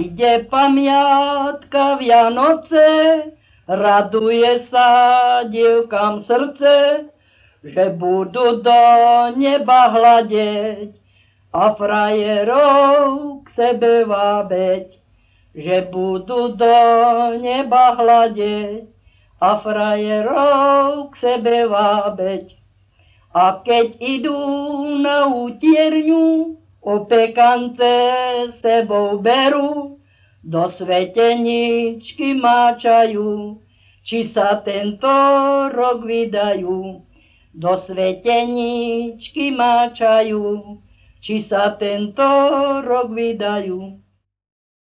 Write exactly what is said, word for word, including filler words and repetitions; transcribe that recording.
príde pamiatka Vianoce, raduje sa dievkam srdce, že budú do neba hľadeť a frajerov k sebe vábeť. Že budú do neba hľadeť a frajerov k sebe vábeť. A keď idú na útierňu, opekance sebou berú, do sveteničky máčajú, či sa tento rok vydajú. Do sveteničky máčajú, či sa tento rok vydajú.